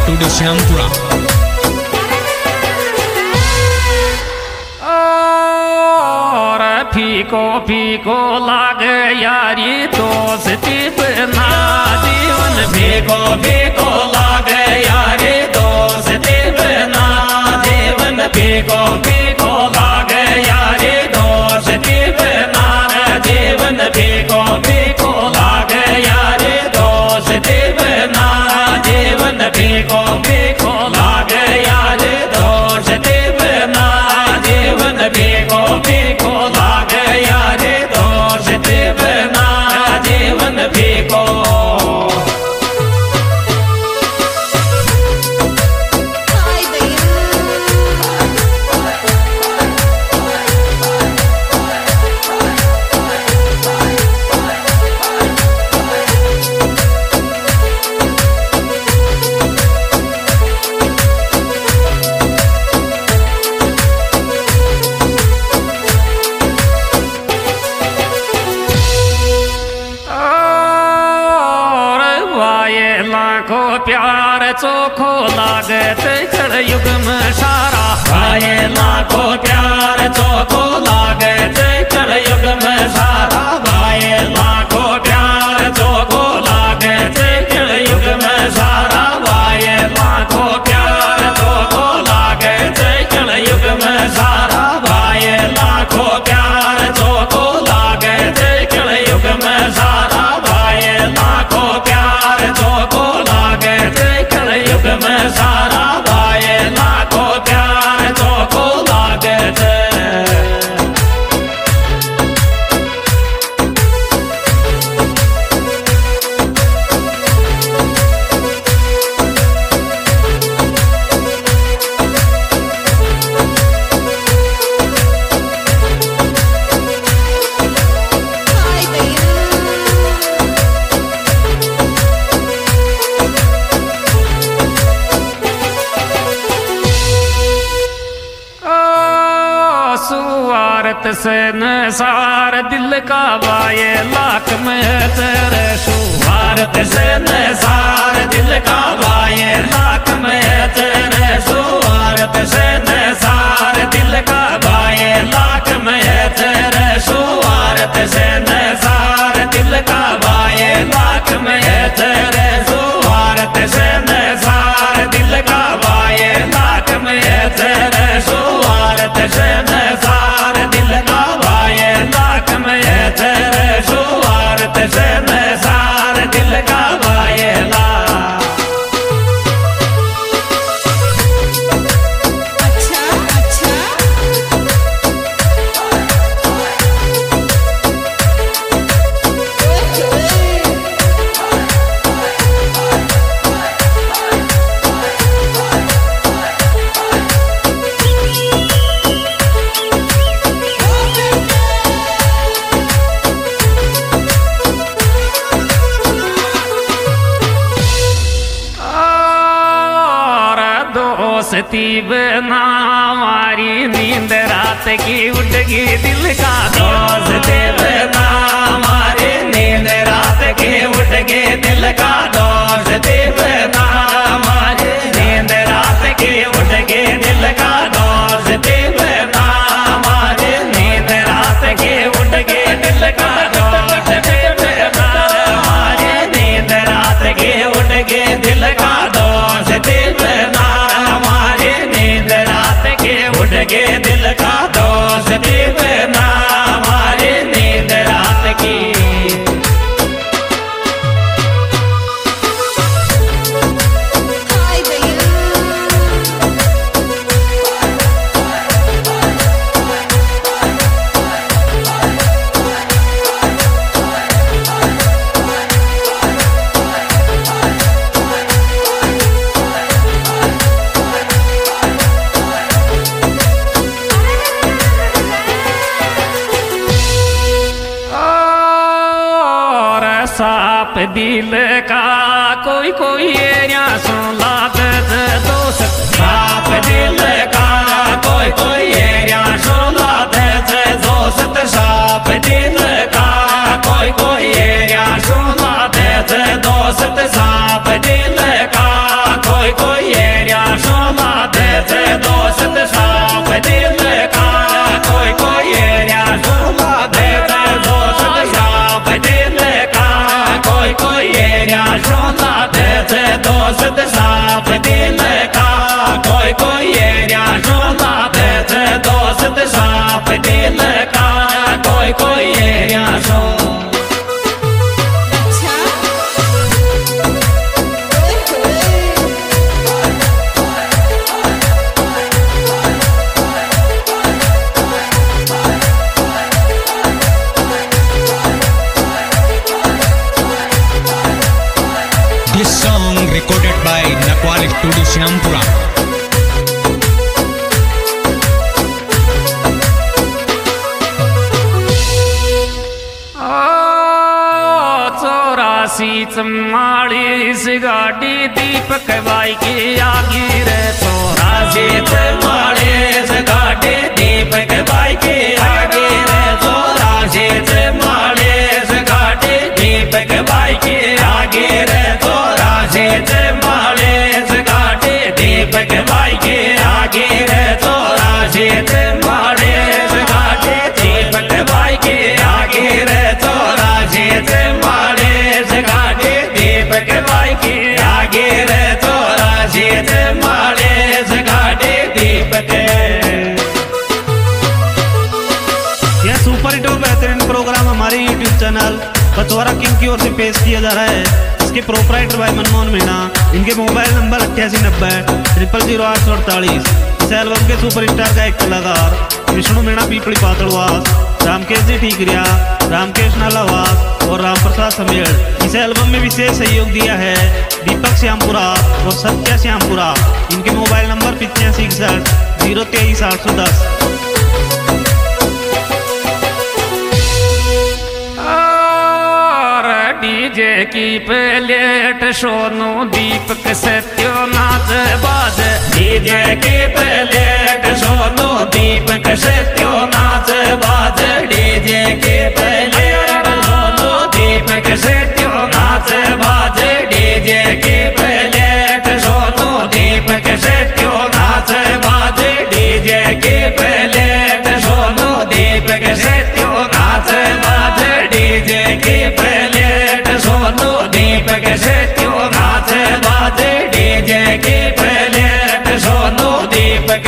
Studio Shyampura. और फीको फीको लागे यारी दोस्ती बिना जीवन फीको फीको लागे यारी दोस्ती बिना जीवन फीको फीको लागे यारी दोस्ती बिना जीवन फीको फीको लागे यारी दोस्ती बिना जीवन फीको फीको लागे यारी दोस्ती बिना जीवन फीको फीको लागे यारी दोस्ती बिना जीवन फीको। लाखों प्यार चोखो लागे कल युग में सारा भाई लाखों प्यार चोखो लागे कल युग में सारा भाई लाखों प्यार चोखो लागे कल युग में सारा भाई लाखों प्यार चोखो लागे कल युग में सारा भाई लाखों प्यार चोखो लागे कल युग में सारा भाई लाखों प्यार चोखो कल युग में सारा भाई लाखों प्यार चोखो लागे सुवारत से नसार दिल का वाये लाख में तेरे सुवारत से नसार दिल का वाये लाख में तेरे सुवारत से नसार दिल का वाये लाख में तेरे सुवारत से नसार दिल का वाये लाख में तेरे सुवारत से नसार दिल का वाये लाख में तेरे सुवारत से नसार दिल का वाये लाख में तेरे सुवारत से नसार दिल का वाये लाख। अच्छा अच्छा दोस्ती बिना हमारी नींद रात की उठगी दिल का दोस्ती बिना हमारी नींद रात की उठगी दिल का दोस्ती बिना हमारी नींद रात की उठगी दिल का दोस्ती बिना हमारी नींद रात की उठगी दिल का दोस्ती बिना हमारी नींद रात की उठगी दिल का दोस्ती बिना उठगे दिल का दोस्ती बिना हमारी नींद रात की। साप दिल का कोई कोई एरिया सुन लाते दोस्त साप दिल का कोई कोई एरिया सुन लाते दोस्त साप दिल का कोई कोई एरिया सुन लाते दोस्त साप दिल का कोई कोई कोई एरिया शोला दे दे दोस्त साफ दिल का कोई कोई एरिया शोला दे दे दोस्त साफ दिल का कोई कोई एरिया शोला दे दे दोस्त साफ दिल का कोई कोई एरिया शोला दे दे दोस्त साफ दिल का कोई कोई area show This song recorded by Nakwal Studio Syampura. चौरासी गाड़ी दीपक बाई की आगे रे 84 गाड़ी दीपक बाई की आगे रे 84 गाड़ी दीपक बाई की आगे रे 84 गाड़ी दीपक बाई की आगे रे 84 गाड़ी दीपक बाई की आगे रे 84 गाड़ी दीपक बाई की आगे रे 84 गाड़ी दीपक। यह सुपर हिट और बेहतरीन प्रोग्राम हमारे यूट्यूब चैनल पचौरा किंग की ओर से पेश किया जा रहा है। इसके प्रोपराइटर भाई मनमोहन मीणा, इनके मोबाइल नंबर 8890 इस एल्बम के सुपरस्टार का एक कलाकार विष्णु मीणा पीपली पातड़वास, रामकेश जी ठीकरिया, रामकेश नालावास और रामप्रसाद समेड़। इस एल्बम में विशेष सहयोग दिया है दीपक श्यामपुरा और सत्या श्यामपुरा। इनके मोबाइल नंबर 8561 023 810। डीजे की प्लेट सोनू दीपक सत्यो नाच बाज डीजे की प्लेट सोनू दीपक सत्यो नाच बाज डीजे की प्लेट सोनू दीपक सत्यो नाच बाज डीजे की प्लेट सोनू दीपक सत्यो नाच बाज डीजे की प्लेट सोनू दीपक सत्यो नाच बाज डीजे की प्लेट सोनू दीपक सत्यो नाच बाज डीजे की प्लेट सोनू दीपक।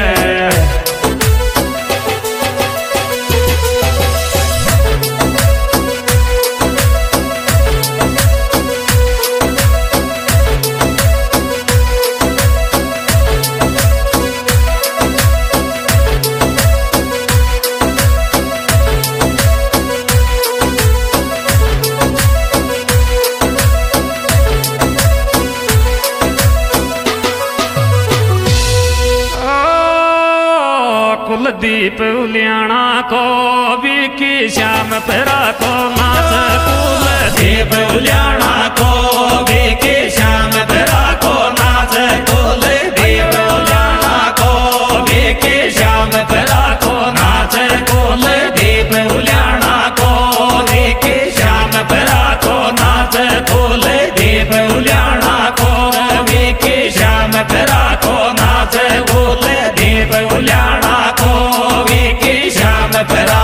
कुलदीप उलियाना को विकी श्याम पेरा को नाच कुलदीप उलियाना को विकी श्याम पेरा को नाच कुलदीप उलियाना को विकी श्याम पेरा को नाच कुलदीप उलियाना को विकी श्याम पेरा को नाच कुलदीप उलियाना को विकी श्याम पेरा को नाच कुलदीप उलियाना श्याम परा।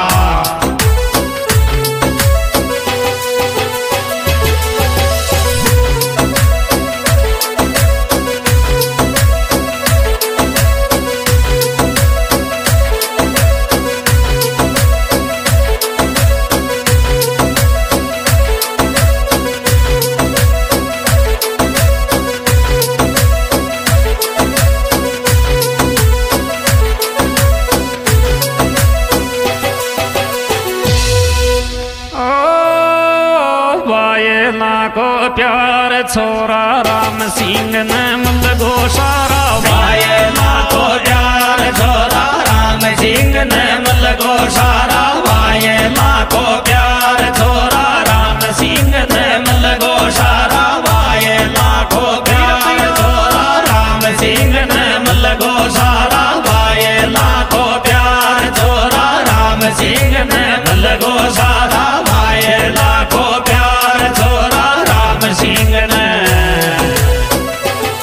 को प्यार छोरा राम सिंह ने मुल गोसारा वायला को प्यार छोरा राम सिंह ने मुल गोसारा वायला को प्यार छोरा राम सिंह ने मुल गोसारा वायला को प्यार छोरा राम सिंह ने मुल गोसारा वायला को प्यार छोरा राम सिंह ने मुल गोसारा वायला को प्यार छोरा राम सिंह ने।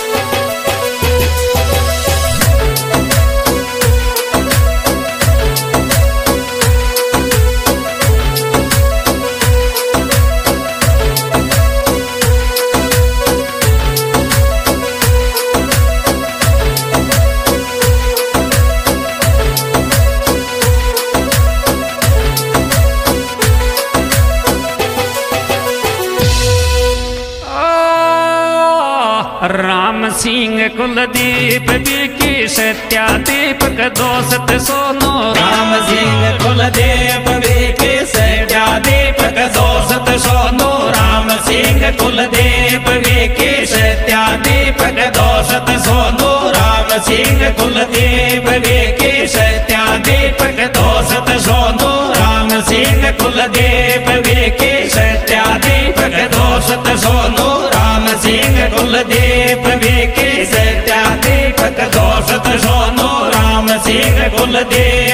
सिंह कुलदीप विकी सत्या दीपक दोस्त सोनो राम सिंह कुलदीप विकी सत्या दीपक दोस्त सोनो राम सिंह कुलदीप विकी सत्या दीपक दोस्त सोनो राम सिंह कुलदीप विकी सत्या दीपक दोस्त सोनो राम सिंह कुलदीप विकी सत्या दीपक दोस्त सोनो राम सिंह कुलदीप विकी सत्या दीपक दोस्त सोनो राम सिंह कुलदीप